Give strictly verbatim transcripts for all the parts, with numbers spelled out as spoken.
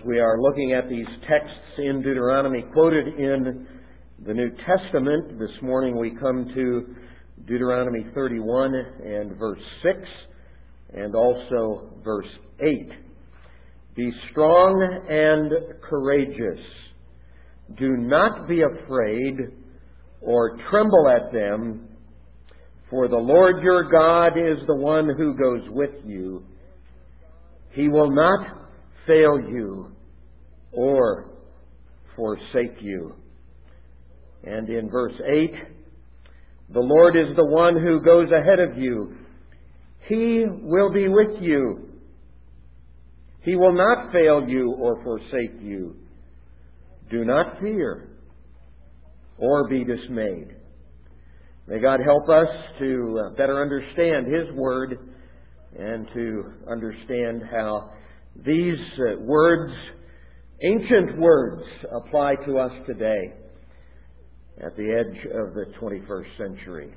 we are looking at these texts in Deuteronomy quoted in the New Testament, this morning we come to Deuteronomy thirty-one and verse six and also verse eight. Be strong and courageous. Do not be afraid or tremble at them, for the Lord your God is the one who goes with you. He will not fail you or forsake you. And in verse eight, the Lord is the one who goes ahead of you. He will be with you. He will not fail you or forsake you. Do not fear or be dismayed. May God help us to better understand His Word and to understand how these uh, words, ancient words, apply to us today at the edge of the twenty-first century.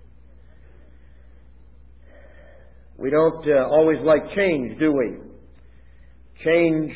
We don't uh, always like change, do we? Change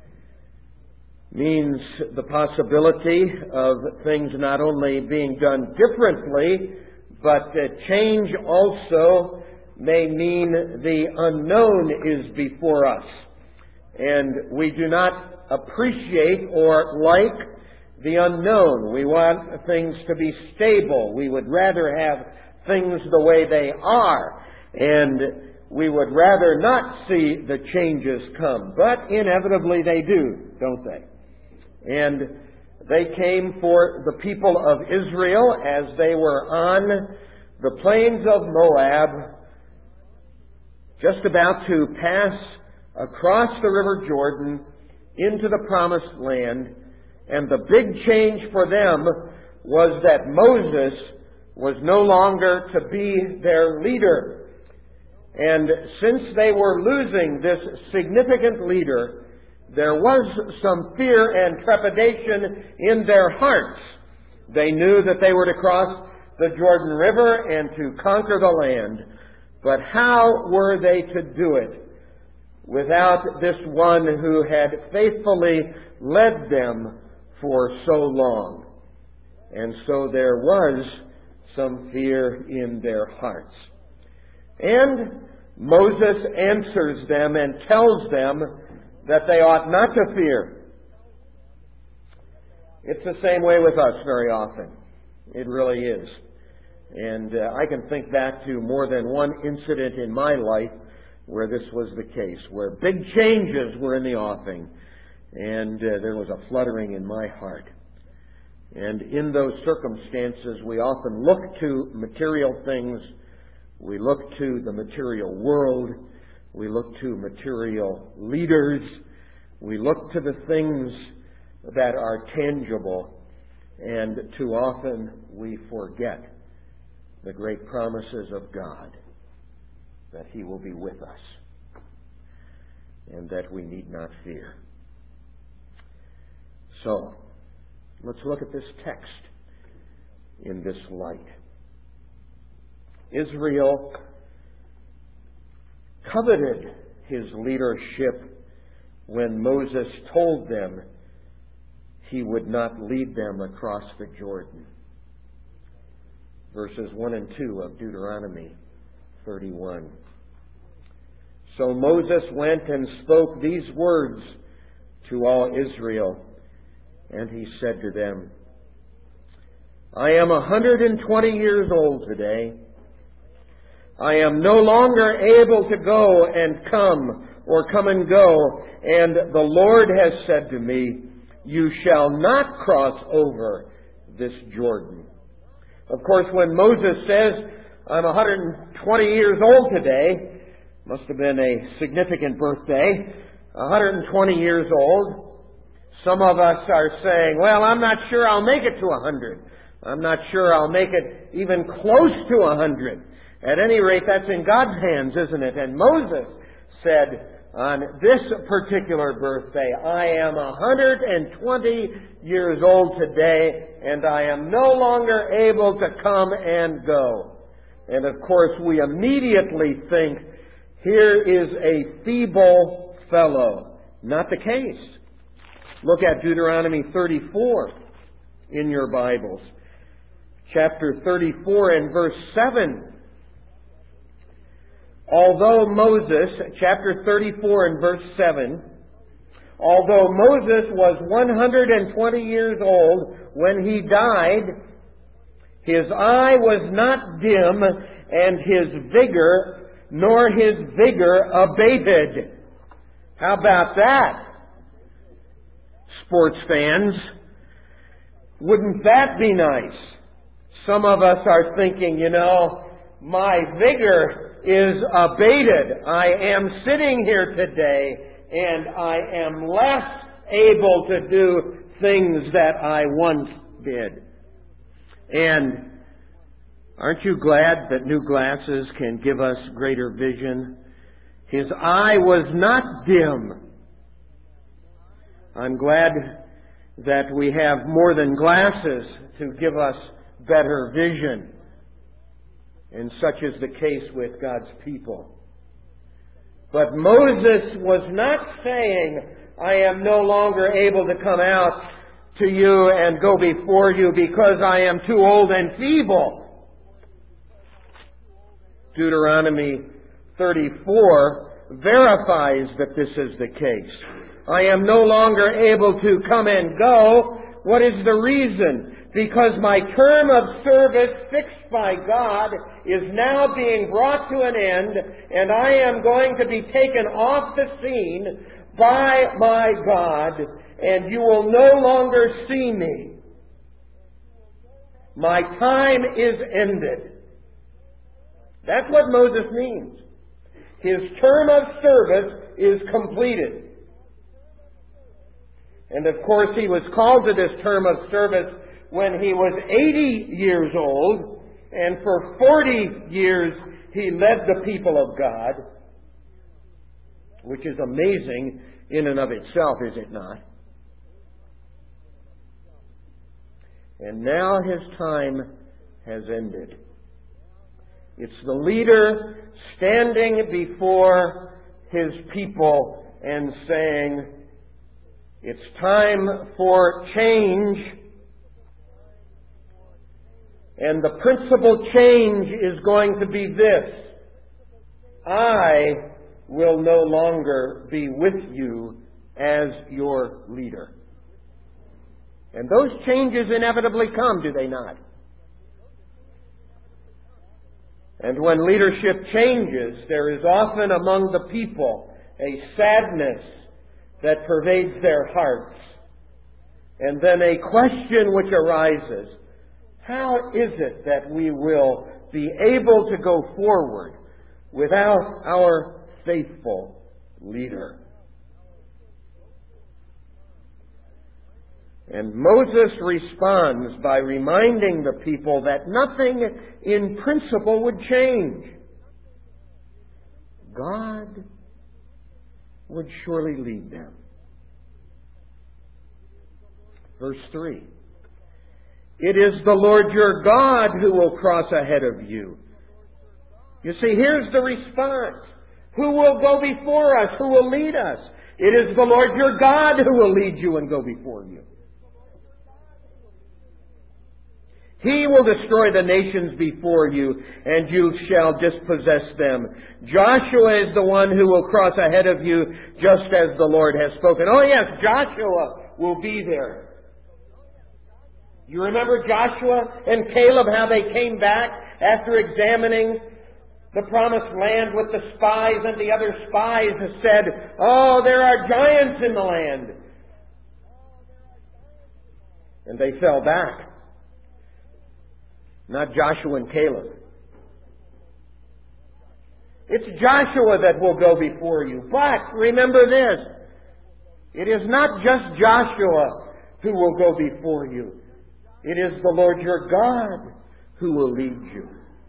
means the possibility of things not only being done differently, but uh, change also may mean the unknown is before us. And we do not appreciate or like the unknown. We want things to be stable. We would rather have things the way they are. And we would rather not see the changes come. But inevitably they do, don't they? And they came for the people of Israel as they were on the plains of Moab, just about to pass across the River Jordan into the Promised Land. And the big change for them was that Moses was no longer to be their leader. And since they were losing this significant leader, there was some fear and trepidation in their hearts. They knew that they were to cross the Jordan River and to conquer the land. But how were they to do it without this one who had faithfully led them for so long? And so there was some fear in their hearts. And Moses answers them and tells them that they ought not to fear. It's the same way with us very often. It really is. And uh, I can think back to more than one incident in my life where this was the case, where big changes were in the offing, and uh, there was a fluttering in my heart. And in those circumstances, we often look to material things, we look to the material world, we look to material leaders, we look to the things that are tangible, and too often we forget the great promises of God, that He will be with us, and that we need not fear. So, let's look at this text in this light. Israel coveted his leadership when Moses told them he would not lead them across the Jordan. Verses one and two of Deuteronomy thirty-one. So Moses went and spoke these words to all Israel, and he said to them, I am a hundred and twenty years old today. I am no longer able to go and come or come and go, and the Lord has said to me, you shall not cross over this Jordan. Of course, when Moses says, I'm one hundred twenty years old today, must have been a significant birthday, one hundred twenty years old, some of us are saying, well, I'm not sure I'll make it to one hundred. I'm not sure I'll make it even close to one hundred. At any rate, that's in God's hands, isn't it? And Moses said, on this particular birthday, I am one hundred twenty years old today, and I am no longer able to come and go. And of course, we immediately think, here is a feeble fellow. Not the case. Look at Deuteronomy thirty-four in your Bibles. Chapter thirty-four and verse seven. Although Moses, chapter thirty-four and verse seven, although Moses was one hundred twenty years old when he died, his eye was not dim, and his vigor, nor his vigor abated. How about that, sports fans? Wouldn't that be nice? Some of us are thinking, you know, my vigor is abated. I am sitting here today, and I am less able to do things that I once did. And aren't you glad that new glasses can give us greater vision? His eye was not dim. I'm glad that we have more than glasses to give us better vision. And such is the case with God's people. But Moses was not saying, I am no longer able to come out to you and go before you because I am too old and feeble. Deuteronomy thirty-four verifies that this is the case. I am no longer able to come and go. What is the reason? Because my term of service fixed by God is now being brought to an end, and I am going to be taken off the scene by my God, and you will no longer see me. My time is ended. That's what Moses means. His term of service is completed. And of course he was called to this term of service when he was eighty years old, and for forty years he led the people of God, which is amazing in and of itself, is it not? And now his time has ended. It's the leader standing before his people and saying, it's time for change. And the principal change is going to be this: I will no longer be with you as your leader. And those changes inevitably come, do they not? And when leadership changes, there is often among the people a sadness that pervades their hearts. And then a question which arises: how is it that we will be able to go forward without our faithful leader? And Moses responds by reminding the people that nothing in principle would change. God would surely lead them. Verse three. It is the Lord your God who will cross ahead of you. You see, here's the response. Who will go before us? Who will lead us? It is the Lord your God who will lead you and go before you. He will destroy the nations before you, and you shall dispossess them. Joshua is the one who will cross ahead of you, just as the Lord has spoken. Oh yes, Joshua will be there. You remember Joshua and Caleb, how they came back after examining the promised land with the spies, and the other spies said, oh, there are giants in the land. And they fell back. Not Joshua and Caleb. It's Joshua that will go before you. But remember this. It is not just Joshua who will go before you. It is the Lord your God who will lead you.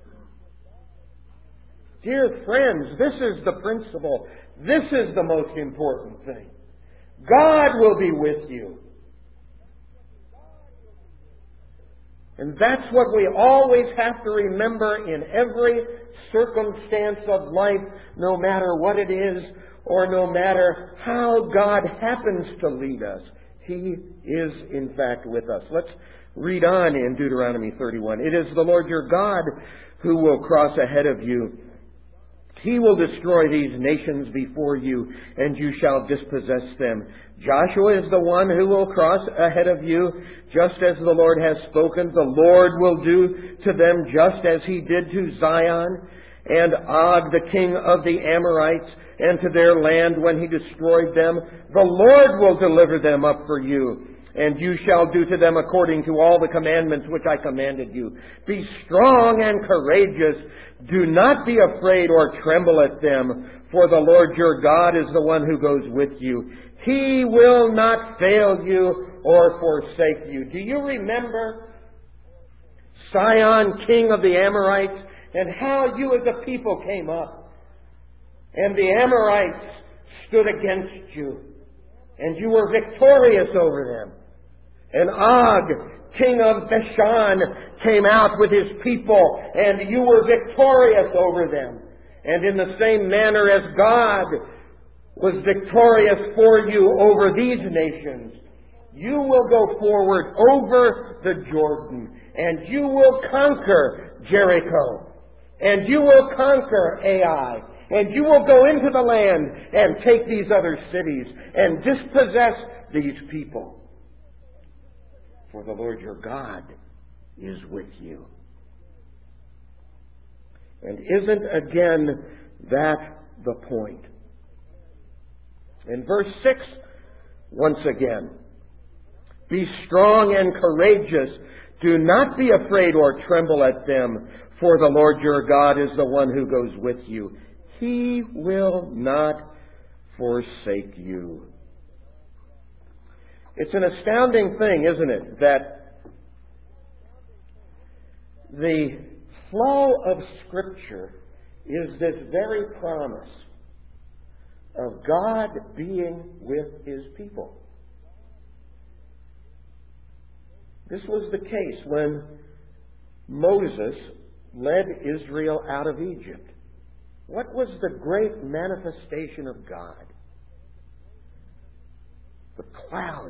Dear friends, this is the principle. This is the most important thing. God will be with you. And that's what we always have to remember in every circumstance of life, no matter what it is, or no matter how God happens to lead us. He is, in fact, with us. Let's read on in Deuteronomy thirty-one. It is the Lord your God who will cross ahead of you. He will destroy these nations before you, and you shall dispossess them. Joshua is the one who will cross ahead of you, just as the Lord has spoken. The Lord will do to them just as He did to Zion and Og, the king of the Amorites, and to their land when He destroyed them. The Lord will deliver them up for you, and you shall do to them according to all the commandments which I commanded you. Be strong and courageous. Do not be afraid or tremble at them, for the Lord your God is the one who goes with you. He will not fail you or forsake you. Do you remember Sihon, king of the Amorites, and how you as a people came up? And the Amorites stood against you, and you were victorious over them. And Og, king of Bashan, came out with his people, and you were victorious over them. And in the same manner as God was victorious for you over these nations, you will go forward over the Jordan, and you will conquer Jericho, and you will conquer Ai, and you will go into the land and take these other cities and dispossess these people. For the Lord your God is with you. And isn't again that the point? In verse six, once again, be strong and courageous. Do not be afraid or tremble at them, for the Lord your God is the one who goes with you. He will not forsake you. It's an astounding thing, isn't it, that the flow of Scripture is this very promise of God being with His people. This was the case when Moses led Israel out of Egypt. What was the great manifestation of God? The cloud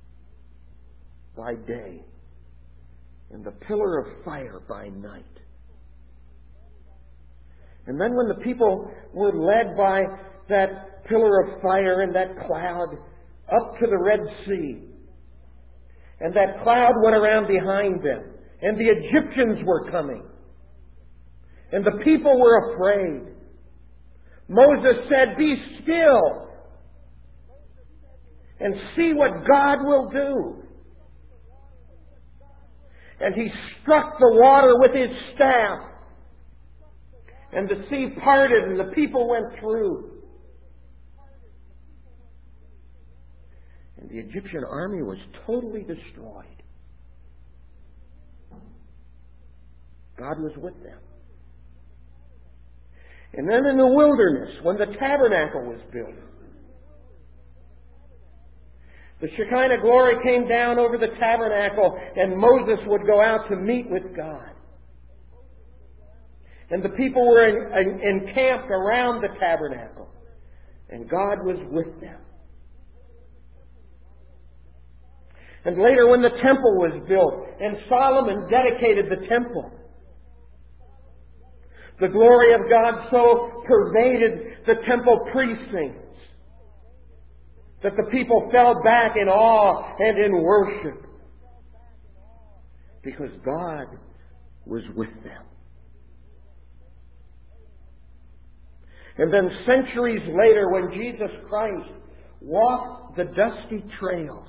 by day and the pillar of fire by night. And then when the people were led by that pillar of fire and that cloud up to the Red Sea, and that cloud went around behind them, and the Egyptians were coming, and the people were afraid, Moses said, "Be still and see what God will do." And he struck the water with his staff, and the sea parted and the people went through. And the Egyptian army was totally destroyed. God was with them. And then in the wilderness, when the tabernacle was built, the Shekinah glory came down over the tabernacle, and Moses would go out to meet with God. And the people were in, in, encamped around the tabernacle, and God was with them. And later when the temple was built, and Solomon dedicated the temple, the glory of God so pervaded the temple precincts that the people fell back in awe and in worship, because God was with them. And then centuries later, when Jesus Christ walked the dusty trails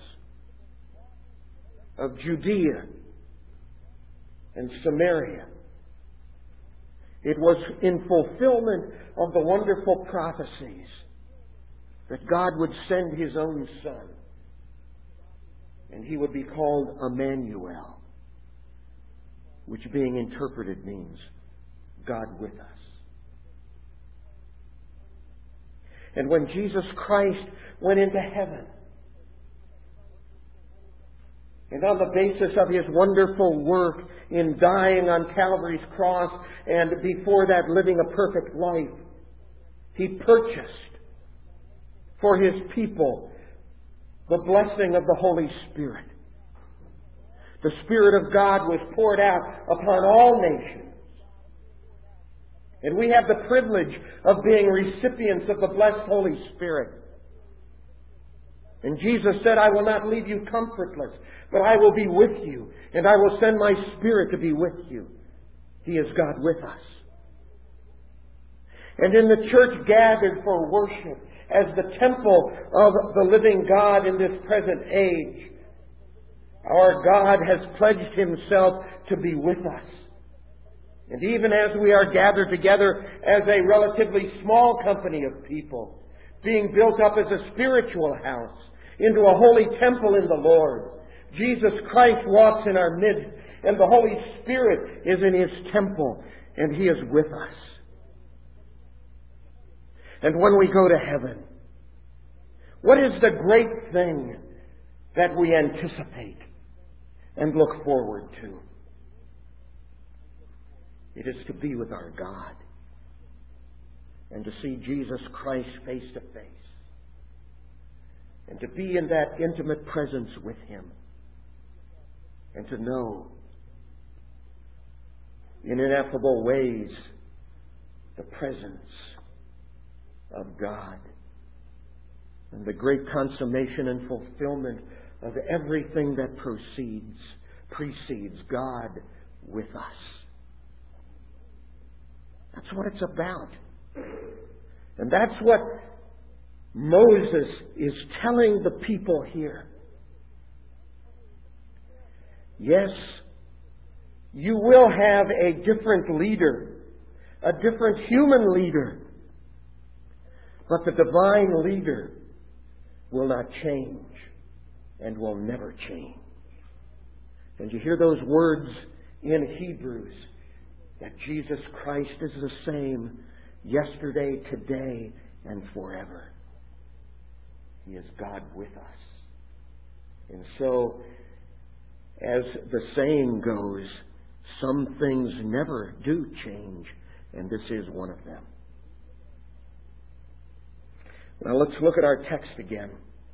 of Judea and Samaria, it was in fulfillment of the wonderful prophecies that God would send His own Son, and He would be called Emmanuel, which being interpreted means God with us. And when Jesus Christ went into heaven, and on the basis of His wonderful work in dying on Calvary's cross, and before that living a perfect life, He purchased for His people the blessing of the Holy Spirit. The Spirit of God was poured out upon all nations. And we have the privilege of being recipients of the blessed Holy Spirit. And Jesus said, I will not leave you comfortless, but I will be with you, and I will send my Spirit to be with you. He is God with us. And in the church gathered for worship, as the temple of the living God in this present age, our God has pledged Himself to be with us. And even as we are gathered together as a relatively small company of people, being built up as a spiritual house, into a holy temple in the Lord, Jesus Christ walks in our midst, and the Holy Spirit is in His temple, and He is with us. And when we go to heaven, what is the great thing that we anticipate and look forward to? It is to be with our God and to see Jesus Christ face to face and to be in that intimate presence with Him and to know in ineffable ways the presence of God and the great consummation and fulfillment of everything that proceeds, precedes God with us. That's what it's about. And that's what Moses is telling the people here. Yes, you will have a different leader, a different human leader, but the divine leader will not change and will never change. And you hear those words in Hebrews, that Jesus Christ is the same yesterday, today, and forever. He is God with us. And so, as the saying goes, some things never do change, and this is one of them. Now let's look at our text again.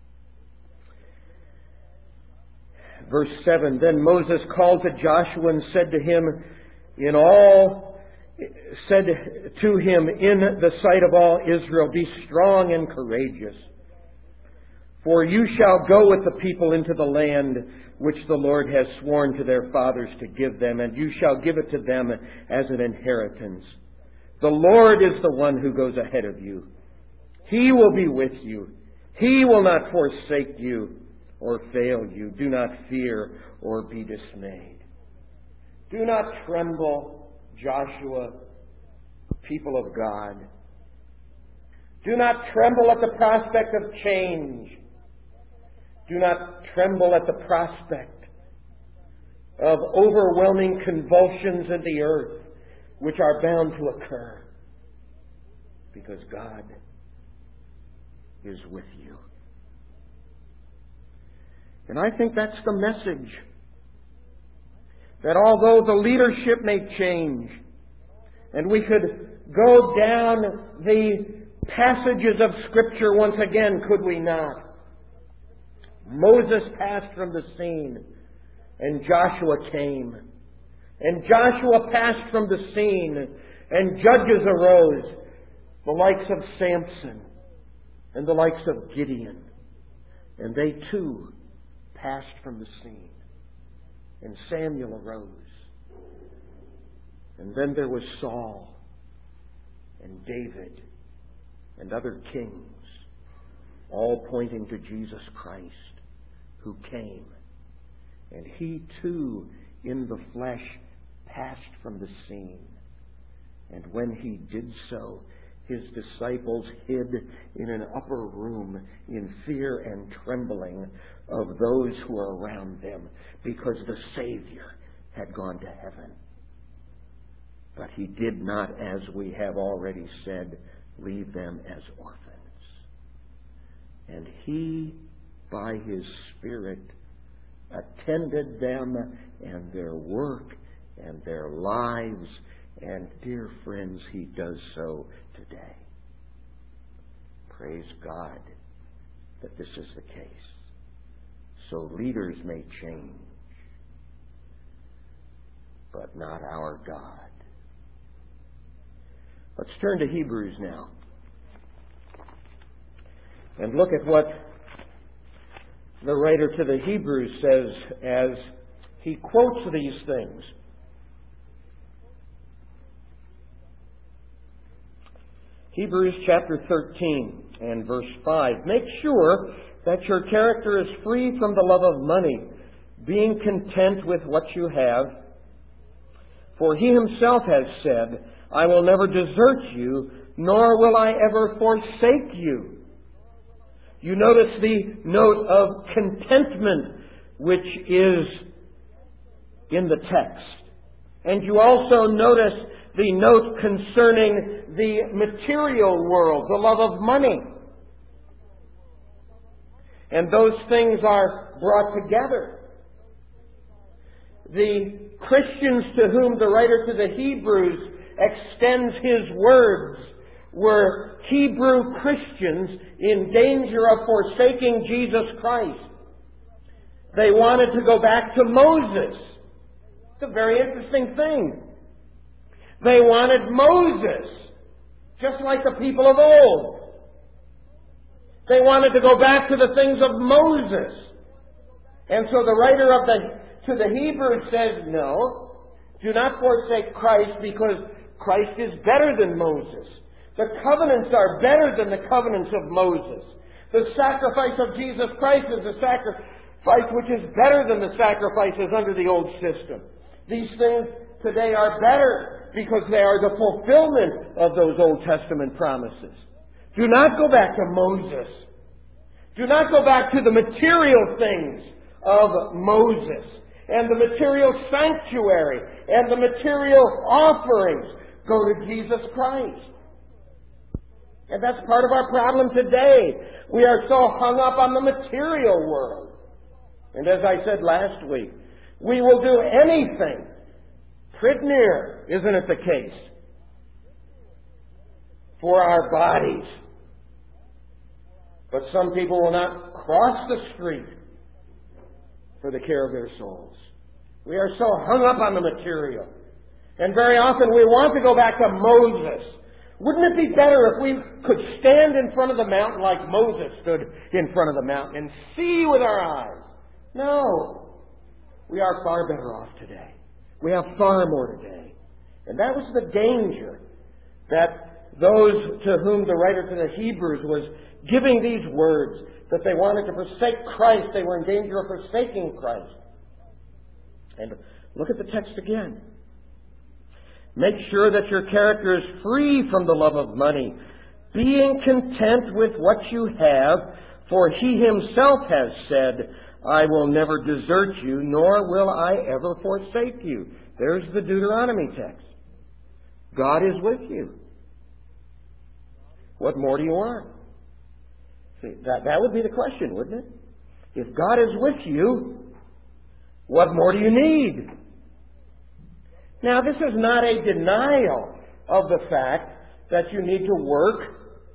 Verse seven, Then Moses called to Joshua and said to him, in all, said to him in the sight of all Israel, Be strong and courageous, for you shall go with the people into the land which the Lord has sworn to their fathers to give them, and you shall give it to them as an inheritance. The Lord is the one who goes ahead of you. He will be with you. He will not forsake you or fail you. Do not fear or be dismayed. Do not tremble, Joshua, people of God. Do not tremble at the prospect of change. Do not tremble at the prospect of overwhelming convulsions in the earth which are bound to occur, because God is with you. And I think that's the message. That although the leadership may change, and we could go down the passages of Scripture once again, could we not? Moses passed from the scene, and Joshua came. And Joshua passed from the scene, and judges arose, the likes of Samson, and the likes of Gideon. And they too passed from the scene. And Samuel arose. And then there was Saul and David and other kings, all pointing to Jesus Christ, who came. And he too, in the flesh, passed from the scene. And when he did so, his disciples hid in an upper room in fear and trembling of those who were around them, because the Savior had gone to heaven. But he did not, as we have already said, leave them as orphans. And he, by his Spirit, attended them and their work and their lives. And, dear friends, he does so today. Praise God that this is the case. so leaders may change, but not our God. Let's turn to Hebrews now and look at what the writer to the Hebrews says as he quotes these things. Hebrews chapter thirteen and verse five. Make sure that your character is free from the love of money, being content with what you have. For he himself has said, I will never desert you, nor will I ever forsake you. You notice the note of contentment which is in the text. And you also notice the note concerning the material world, the love of money. And those things are brought together. The Christians to whom the writer to the Hebrews extends his words were Hebrew Christians in danger of forsaking Jesus Christ. They wanted to go back to Moses. It's a very interesting thing. They wanted Moses, just like the people of old. They wanted to go back to the things of Moses. And so the writer of the to the Hebrews says, no, do not forsake Christ, because Christ is better than Moses. The covenants are better than the covenants of Moses. The sacrifice of Jesus Christ is a sacrifice which is better than the sacrifices under the old system. These things today are better because they are the fulfillment of those Old Testament promises. Do not go back to Moses. Do not go back to the material things of Moses and the material sanctuary and the material offerings. Go to Jesus Christ. And that's part of our problem today. We are so hung up on the material world. And as I said last week, we will do anything, pretty near, isn't it the case, for our bodies. But some people will not cross the street for the care of their souls. We are so hung up on the material. And very often we want to go back to Moses. Wouldn't it be better if we could stand in front of the mountain like Moses stood in front of the mountain and see with our eyes? No. We are far better off today. We have far more today. And that was the danger that those to whom the writer to the Hebrews was giving these words, that they wanted to forsake Christ. They were in danger of forsaking Christ. And look at the text again. Make sure that your character is free from the love of money, being content with what you have, for he himself has said, I will never desert you, nor will I ever forsake you. There's the Deuteronomy text. God is with you. What more do you want? See, that, that would be the question, wouldn't it? If God is with you, what more do you need? Now, this is not a denial of the fact that you need to work.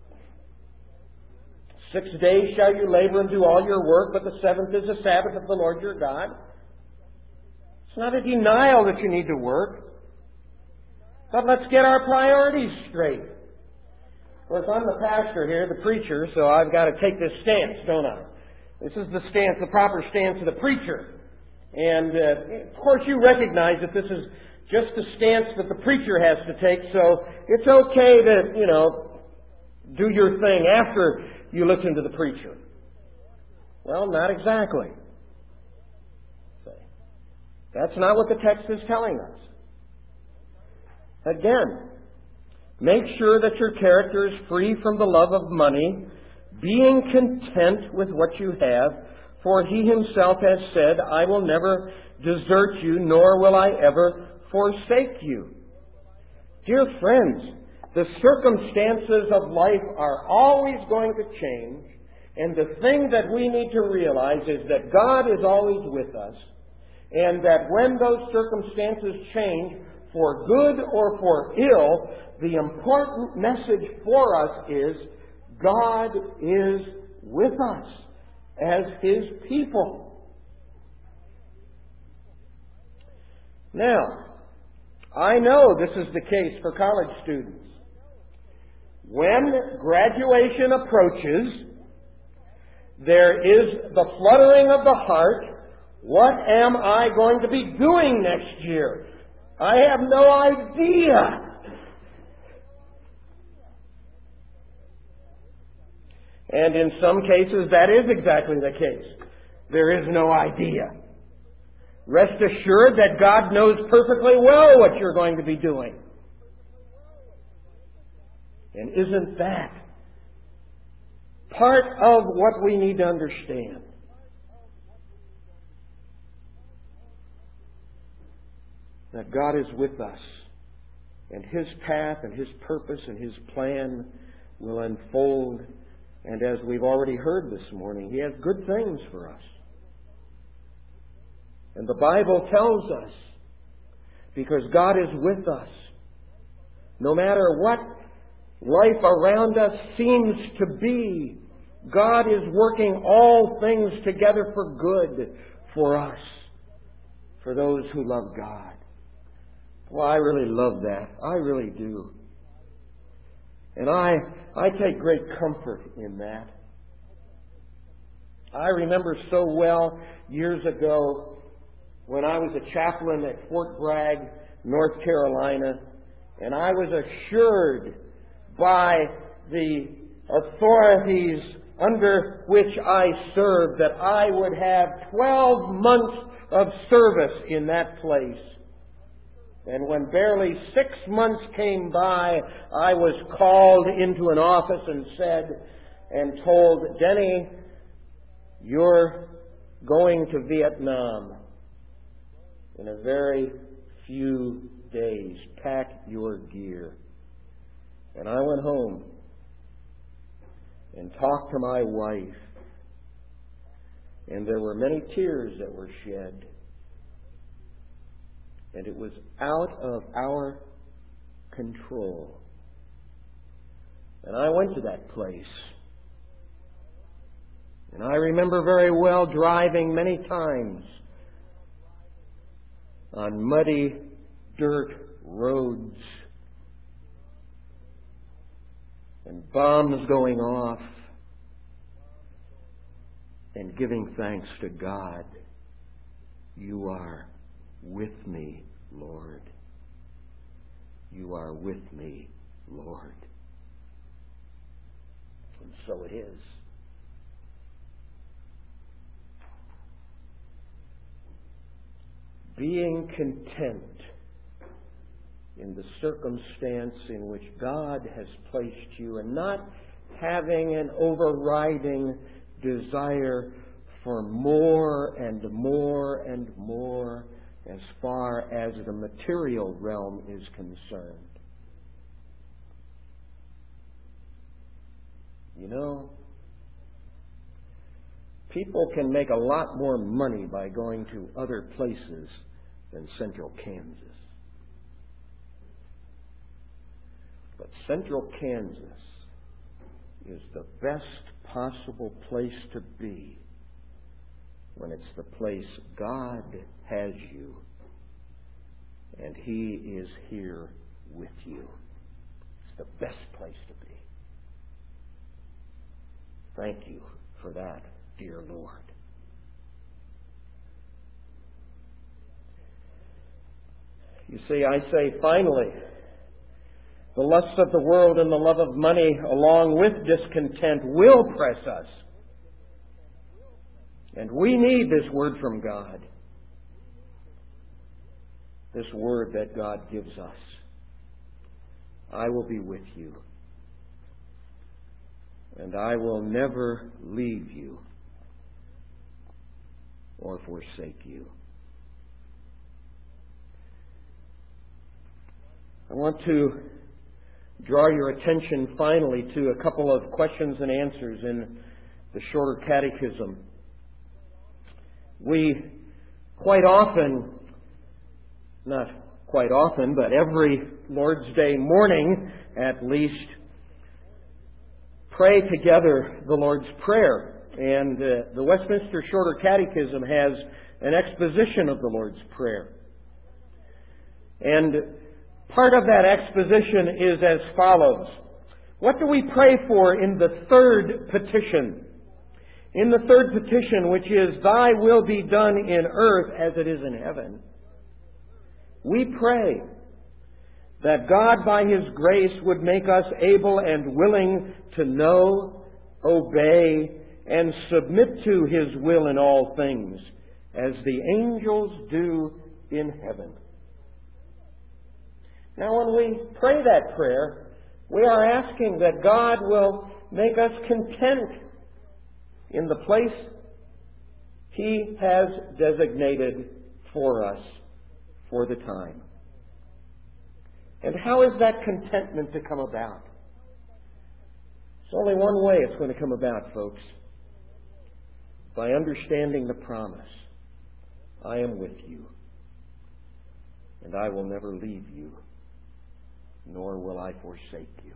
Six days shall you labor and do all your work, but the seventh is the Sabbath of the Lord your God. It's not a denial that you need to work. But let's get our priorities straight. Of course, I'm the pastor here, the preacher, so I've got to take this stance, don't I? This is the stance, the proper stance of the preacher. And, uh, of course, you recognize that this is just the stance that the preacher has to take, so it's okay to, you know, do your thing after you listen to the preacher. Well, not exactly. That's not what the text is telling us. Again, make sure that your character is free from the love of money, being content with what you have, for he himself has said, I will never desert you, nor will I ever forsake you. Dear friends, the circumstances of life are always going to change, and the thing that we need to realize is that God is always with us, and that when those circumstances change, for good or for ill, the important message for us is God is with us as His people. Now, I know this is the case for college students. When graduation approaches, there is the fluttering of the heart. What am I going to be doing next year? I have no idea. And in some cases, that is exactly the case. There is no idea. Rest assured that God knows perfectly well what you're going to be doing. And isn't that part of what we need to understand? That God is with us, and His path and His purpose and His plan will unfold. And as we've already heard this morning, He has good things for us. And the Bible tells us, because God is with us, no matter what life around us seems to be, God is working all things together for good for us, for those who love God. Well, I really love that. I really do. And I, I take great comfort in that. I remember so well years ago when I was a chaplain at Fort Bragg, North Carolina, and I was assured by the authorities under which I served that I would have twelve months of service in that place. And when barely six months came by, I was called into an office and said, and told, Denny, you're going to Vietnam in a very few days. Pack your gear. And I went home and talked to my wife. And there were many tears that were shed. And it was out of our control. And I went to that place. And I remember very well driving many times on muddy dirt roads and bombs going off and giving thanks to God. You are with me, Lord. You are with me, Lord. And so it is. Being content in the circumstance in which God has placed you and not having an overriding desire for more and more and more as far as the material realm is concerned. You know, people can make a lot more money by going to other places than central Kansas. But central Kansas is the best possible place to be when it's the place God has you and He is here with you. It's the best place to be. Thank you for that, dear Lord. You see, I say finally, the lusts of the world and the love of money, along with discontent, will press us. And we need this word from God. This word that God gives us. I will be with you. And I will never leave you or forsake you. I want to draw your attention finally to a couple of questions and answers in the Shorter Catechism. We quite often, not quite often, but every Lord's Day morning at least, pray together the Lord's Prayer. And uh, the Westminster Shorter Catechism has an exposition of the Lord's Prayer. And part of that exposition is as follows. What do we pray for in the third petition? In the third petition, which is, Thy will be done in earth as it is in heaven, we pray that God by His grace would make us able and willing to know, obey, and submit to His will in all things, as the angels do in heaven. Now, when we pray that prayer, we are asking that God will make us content in the place He has designated for us for the time. And how is that contentment to come about? There's only one way it's going to come about, folks. By understanding the promise. I am with you, and I will never leave you, nor will I forsake you.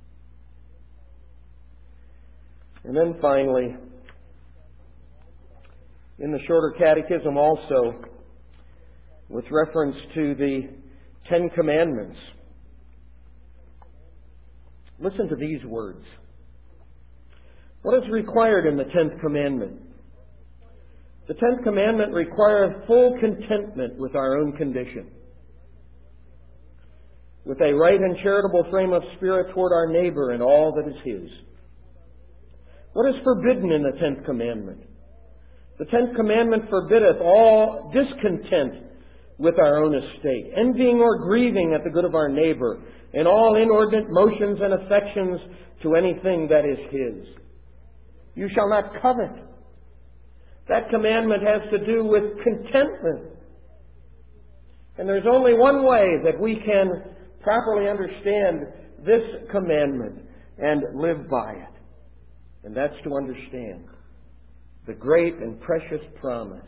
And then finally, in the Shorter Catechism also, with reference to the Ten Commandments, listen to these words. What is required in the Tenth Commandment? The Tenth Commandment requires full contentment with our own condition, with a right and charitable frame of spirit toward our neighbor and all that is his. What is forbidden in the Tenth Commandment? The Tenth Commandment forbiddeth all discontent with our own estate, envying or grieving at the good of our neighbor, and all inordinate motions and affections to anything that is his. You shall not covet. That commandment has to do with contentment. And there's only one way that we can properly understand this commandment and live by it. And that's to understand the great and precious promise.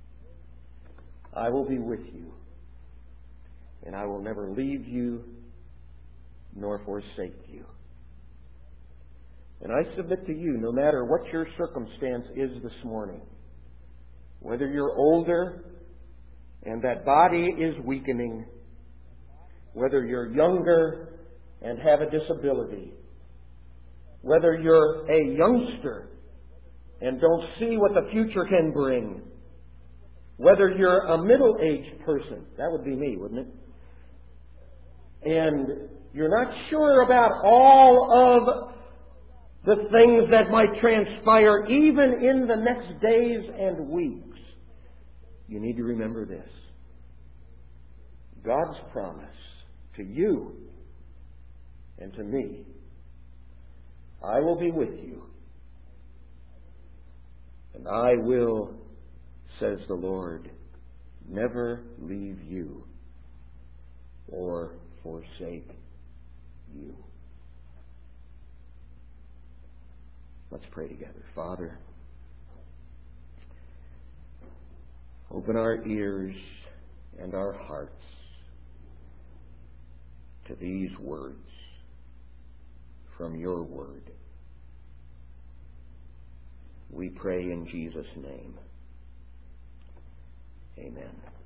I will be with you, and I will never leave you nor forsake you. And I submit to you, no matter what your circumstance is this morning, whether you're older and that body is weakening, whether you're younger and have a disability, whether you're a youngster and don't see what the future can bring, whether you're a middle-aged person, that would be me, wouldn't it? And you're not sure about all of the things that might transpire even in the next days and weeks. You need to remember this. God's promise to you and to me. I will be with you, and I will, says the Lord, never leave you or forsake you. Let's pray together. Father, open our ears and our hearts to these words from your word. We pray in Jesus' name. Amen.